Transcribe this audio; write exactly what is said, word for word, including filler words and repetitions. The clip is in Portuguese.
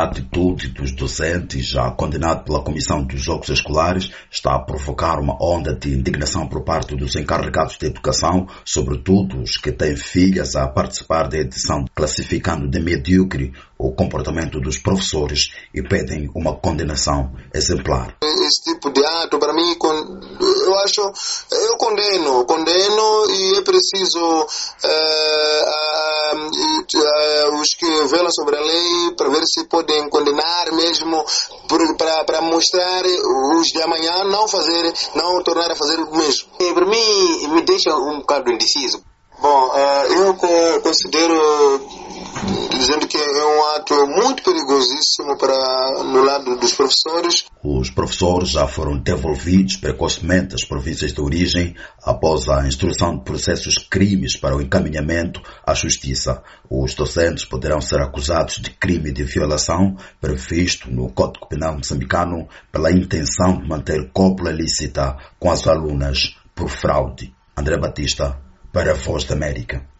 A atitude dos docentes, já condenada pela Comissão dos Jogos Escolares, está a provocar uma onda de indignação por parte dos encarregados de educação, sobretudo os que têm filhas a participar da edição, classificando de medíocre o comportamento dos professores e pedem uma condenação exemplar. Esse tipo de ato, para mim, eu acho, eu condeno, condeno e é preciso é, é, os que velam sobre a lei para ver se podem condenar mesmo, para mostrar os de amanhã não fazer, não tornar a fazer o mesmo. E para mim, me deixa um bocado indeciso. Bom, eu considero, dizendo que é um ato muito perigosíssimo para, no lado dos professores. Os professores já foram devolvidos precocemente às províncias de origem após a instrução de processos crimes para o encaminhamento à justiça. Os docentes poderão ser acusados de crime de violação previsto no Código Penal moçambicano pela intenção de manter cópula ilícita com as alunas por fraude. André Batista, para a Voz da América.